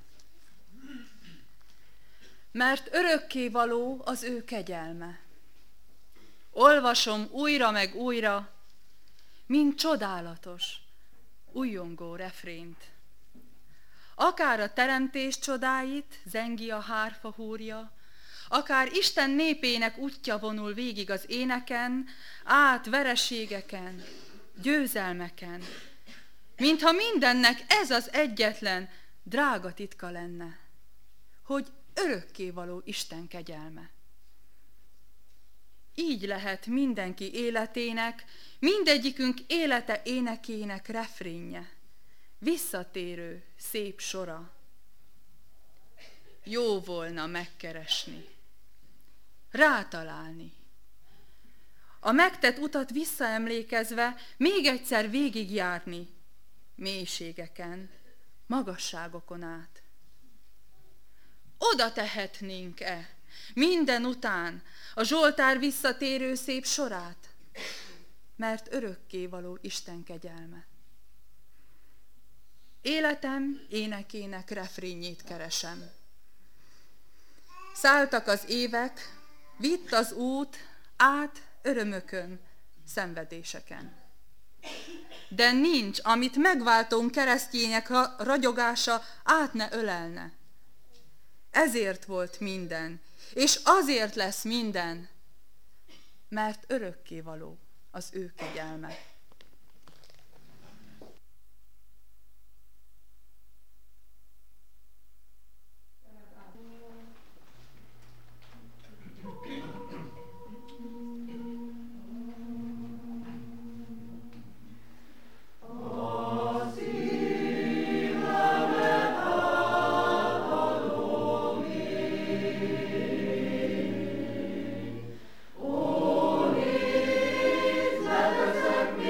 Mert örökkévaló az ő kegyelme. Olvasom újra meg újra, mint csodálatos, újjongó refrént. Akár a teremtés csodáit zengi a hárfa húrja, akár Isten népének útja vonul végig az éneken, át vereségeken, győzelmeken, mintha mindennek ez az egyetlen drága titka lenne, hogy örökkévaló Isten kegyelme. Így lehet mindenki életének, mindegyikünk élete énekének refrénje, visszatérő szép sora. Jó volna megkeresni, rátalálni. A megtett utat visszaemlékezve még egyszer végigjárni, mélységeken, magasságokon át. Oda tehetnénk-e minden után a Zsoltár visszatérő szép sorát, mert örökkévaló Isten kegyelme. Életem énekének refrényét keresem. Szálltak az évek, vitt az út át örömökön, szenvedéseken. De nincs, amit megváltón keresztjének ragyogása át ne ölelne. Ezért volt minden, és azért lesz minden, mert örökkévaló az ő kegyelme. Oh,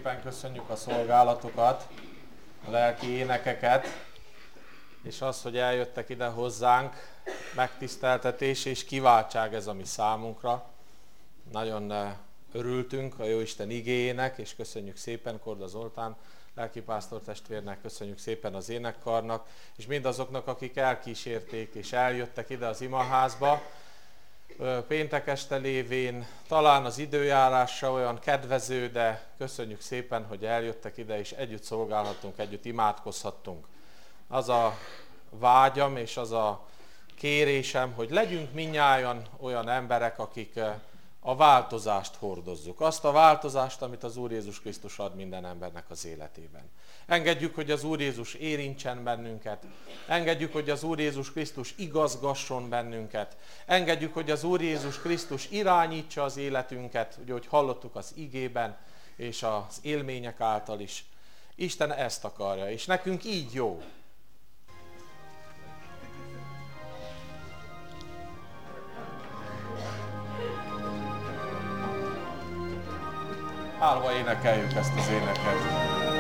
szépen köszönjük a szolgálatokat, a lelki énekeket, és az, hogy eljöttek ide hozzánk, megtiszteltetés és kiváltság ez a mi számunkra. Nagyon örültünk a Jóisten igéjének, és köszönjük szépen Korda Zoltán lelkipásztor testvérnek, köszönjük szépen az énekkarnak, és mindazoknak, akik elkísérték és eljöttek ide az imaházba. Péntek este lévén talán az időjárása olyan kedvező, de köszönjük szépen, hogy eljöttek ide, és együtt szolgálhatunk, együtt imádkozhattunk. Az a vágyam és az a kérésem, hogy legyünk mindnyájan olyan emberek, akik a változást hordozzuk. Azt a változást, amit az Úr Jézus Krisztus ad minden embernek az életében. Engedjük, hogy az Úr Jézus érintsen bennünket. Engedjük, hogy az Úr Jézus Krisztus igazgasson bennünket. Engedjük, hogy az Úr Jézus Krisztus irányítsa az életünket, ugye, hogy hallottuk az igében és az élmények által is. Isten ezt akarja, és nekünk így jó. Állva énekeljük ezt az éneket.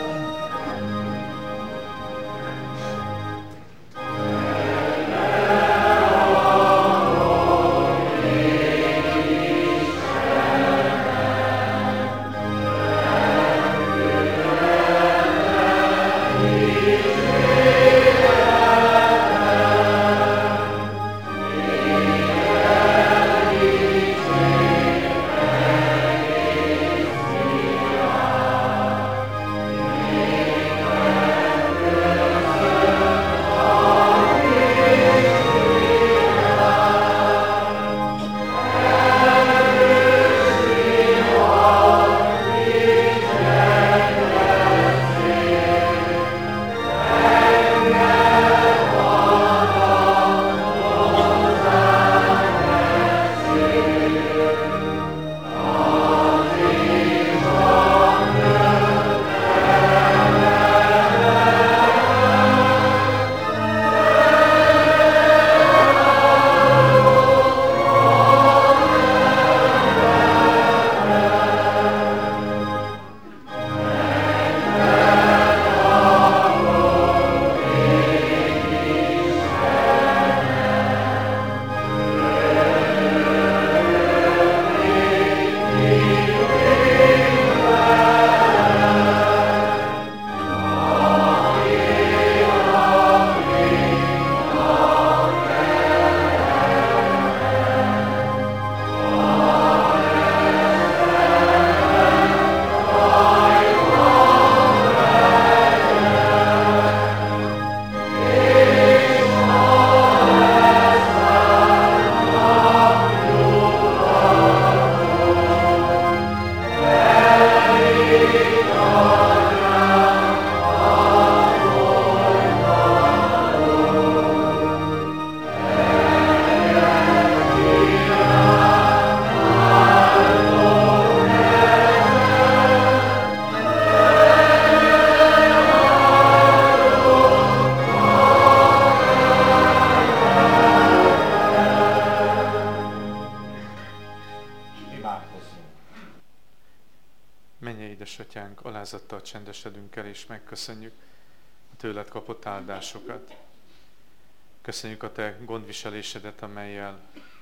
Alázattal csendesedünk el, és megköszönjük a tőled kapott áldásokat. Köszönjük a te gondviselésedet, amellyel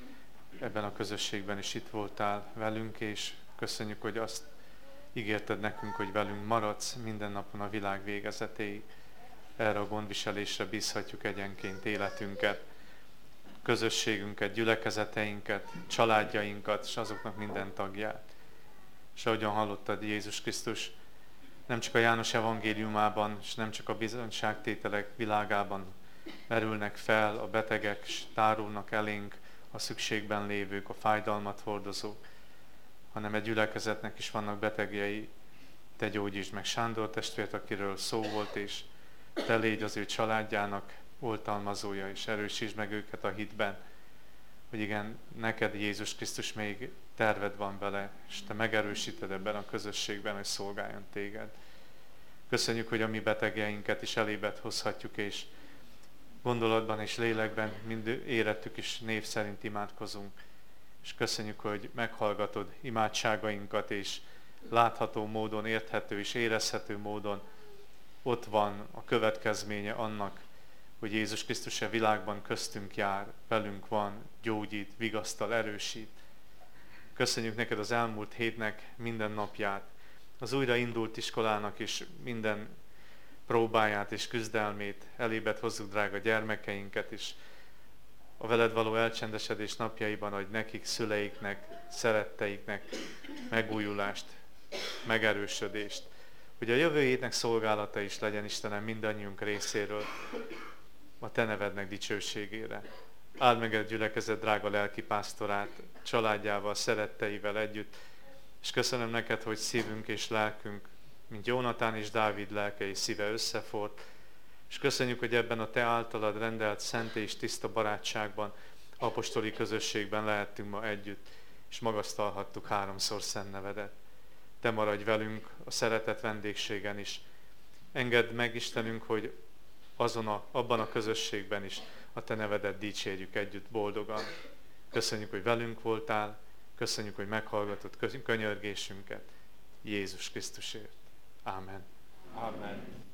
ebben a közösségben is itt voltál velünk, és köszönjük, hogy azt ígérted nekünk, hogy velünk maradsz minden napon a világ végezetéig. Erre a gondviselésre bízhatjuk egyenként életünket, közösségünket, gyülekezeteinket, családjainkat, és azoknak minden tagját. És ahogyan hallottad, Jézus Krisztus nem csak a János evangéliumában, és nem csak a bizonyságtételek világában merülnek fel a betegek, és tárulnak elénk a szükségben lévők, a fájdalmat hordozók, hanem egy gyülekezetnek is vannak betegjei. Te gyógyítsd meg Sándor testvért, akiről szó volt, és te légy az ő családjának oltalmazója, és erősítsd meg őket a hitben, hogy igen, neked Jézus Krisztus még terved van vele, és te megerősíted ebben a közösségben, hogy szolgáljon téged. Köszönjük, hogy a mi betegeinket is elébet hozhatjuk, és gondolatban és lélekben mind érettük is név szerint imádkozunk. És köszönjük, hogy meghallgatod imádságainkat, és látható módon, érthető és érezhető módon ott van a következménye annak, hogy Jézus Krisztus a világban köztünk jár, velünk van, gyógyít, vigasztal, erősít. Köszönjük neked az elmúlt hétnek minden napját, az újraindult iskolának is minden próbáját és küzdelmét, elébed hozzuk drága gyermekeinket is, a veled való elcsendesedés napjaiban, hogy nekik, szüleiknek, szeretteiknek megújulást, megerősödést, hogy a jövő hétnek szolgálata is legyen, Istenem, mindannyiunk részéről a te nevednek dicsőségére. Áld meg a gyülekezet drága lelkipásztorát, családjával, szeretteivel együtt, és köszönöm neked, hogy szívünk és lelkünk, mint Jónatán és Dávid lelke és szíve összefort, és köszönjük, hogy ebben a te általad rendelt szent és tiszta barátságban, apostoli közösségben lehettünk ma együtt, és magasztalhattuk háromszor szent nevedet. Te maradj velünk a szeretet vendégségen is. Engedd meg, Istenünk, hogy abban a közösségben is a te nevedet dicsérjük együtt boldogan. Köszönjük, hogy velünk voltál, köszönjük, hogy meghallgatod könyörgésünket Jézus Krisztusért. Ámen. Amen.